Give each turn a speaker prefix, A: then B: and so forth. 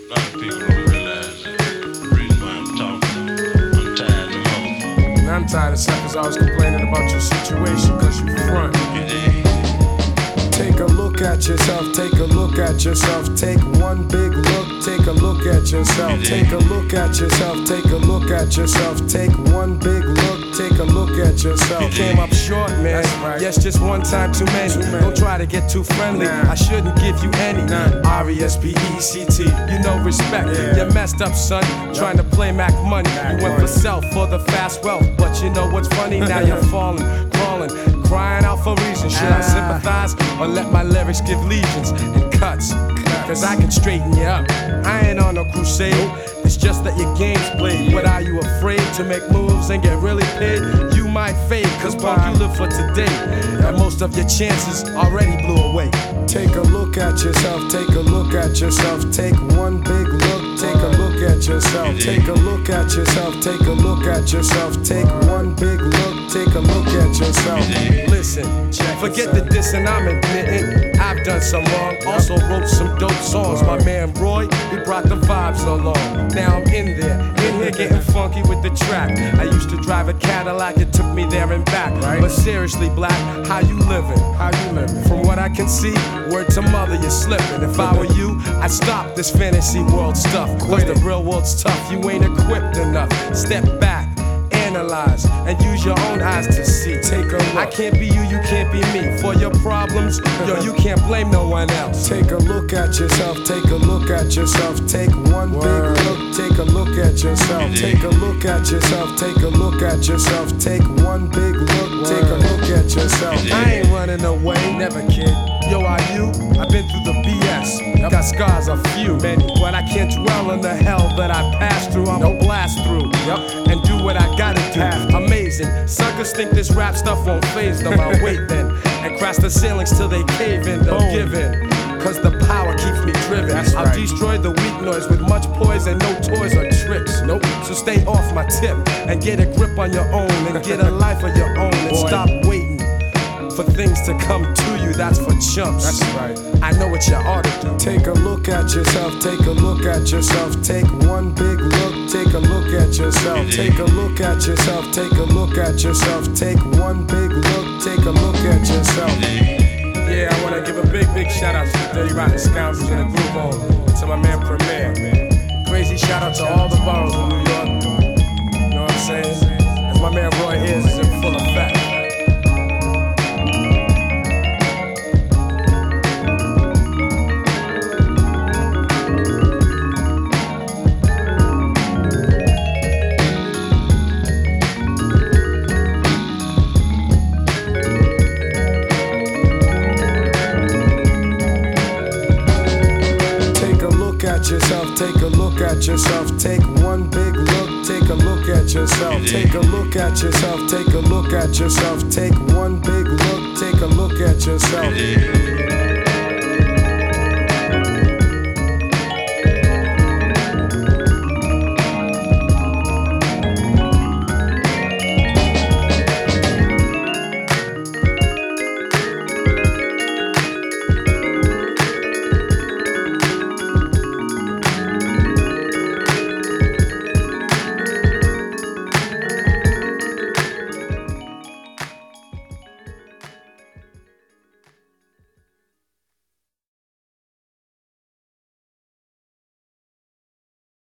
A: A lot of people don't realize that the reason why I'm talking, I'm tired of hoes.
B: And I'm tired of suckers always complaining about your situation, cause you front.
C: Take a look at yourself, take a look at yourself, take one big look, take a look at yourself, take a look at yourself, take a look at yourself, take one big look, take a look at yourself.
B: You came up short, man.
C: Right.
B: Yes, just one time too many. Don't try to get too friendly.
C: Nah.
B: I shouldn't give you any. R-E-S-P-E-C-T. You know respect.
C: Yeah.
B: You messed up, son. Trying to play Mac money. You went for self for the fast wealth. But you know what's funny? Now you're falling, crawling, crying out for reasons. Should I sympathize or let my lyrics give legions and cuts? Cause I can straighten you up. I ain't on no crusade. It's just that your game's played. But are you afraid to make moves and get really paid? You might fade, cause punk, you live for today. And most of your chances already blew away.
C: Take a look at yourself, take a look at yourself, take one big look, take a look at yourself, take a look at yourself, take a look at yourself, take one big look, take a look at yourself.
B: Listen, forget the dissing I'm admitting. I've done some wrong, also wrote some dope songs. My man Roy, he brought the vibes along. Now I'm in here getting funky with the track. I used to drive a Cadillac, it took me there and back. But seriously, Black, how you living?
C: How you living?
B: From what I can see, word to mother, you're slipping. If I were you, I'd stop this fantasy world stuff. Cause the real world's tough, you ain't equipped enough. Step back, analyze, and use your own eyes to see.
C: Take a look.
B: I can't be you, you can't be me. For your problems, yo, you can't blame no one else.
C: Take a look at yourself, take a look at yourself, take one big look, take a look at yourself, take a look at yourself, take a look at yourself, take one big look, take a look at yourself.
B: I ain't running away, never kid. Yo, are you? I've been through the BS. Got scars, a few, many. But I can't dwell on the hell that I passed through. I'm a blast through. And do what I gotta do. Amazing. Suckers think this rap stuff won't phase them. I wait then and crash the ceilings till they cave in. They'll give in. Cause the power keeps me driven. I'll destroy the weak noise with much poise and no toys or tricks. Nope. So stay off my tip and get a grip on your own and get a life of your own and stop waiting for things to come to you. That's for chumps.
C: That's right.
B: I know what you ought to do.
C: Take a look at yourself, take a look at yourself, take one big look, take a look at yourself, take a look at yourself, take a look at yourself, take one big look, take a look at yourself.
B: Yeah, I wanna give a big shout out to the Dirty Rotten Scoundrels in the Groove Home, to my man Premier. Crazy shout out to all the boroughs of New York. You know what I'm saying? As my man Roy Ayers is in full effect.
C: Yourself, take a look at yourself, take one big look, take a look at yourself, take a look at yourself, take a look at yourself, take one big look, take a look at yourself.